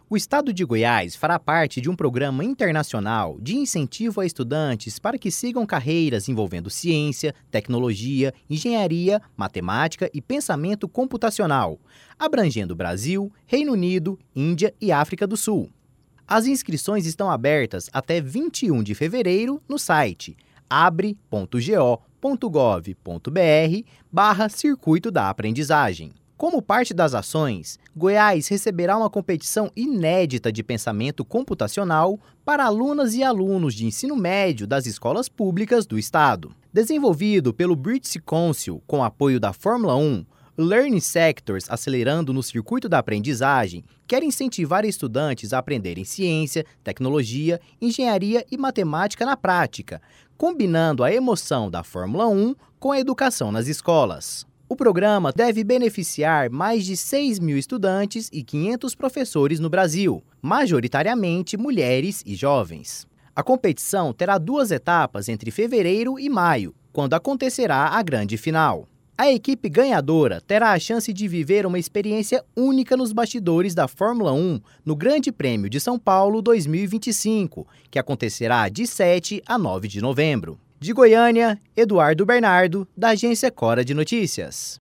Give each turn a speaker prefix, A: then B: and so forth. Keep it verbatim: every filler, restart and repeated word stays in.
A: O estado de Goiás fará parte de um programa internacional de incentivo a estudantes para que sigam carreiras envolvendo ciência, tecnologia, engenharia, matemática e pensamento computacional, abrangendo Brasil, Reino Unido, Índia e África do Sul. As inscrições estão abertas até vinte e um de fevereiro no site abre ponto go ponto gov ponto br barra Circuito da Aprendizagem. Como parte das ações, Goiás receberá uma competição inédita de pensamento computacional para alunas e alunos de ensino médio das escolas públicas do estado. Desenvolvido pelo British Council com apoio da Fórmula um, o Learning Sectors Acelerando no Circuito da Aprendizagem quer incentivar estudantes a aprenderem ciência, tecnologia, engenharia e matemática na prática, combinando a emoção da Fórmula um com a educação nas escolas. O programa deve beneficiar mais de seis mil estudantes e quinhentos professores no Brasil, majoritariamente mulheres e jovens. A competição terá duas etapas entre fevereiro e maio, quando acontecerá a grande final. A equipe ganhadora terá a chance de viver uma experiência única nos bastidores da Fórmula um no Grande Prêmio de São Paulo dois mil e vinte e cinco, que acontecerá de sete a nove de novembro. De Goiânia, Eduardo Bernardo, da Agência Cora de Notícias.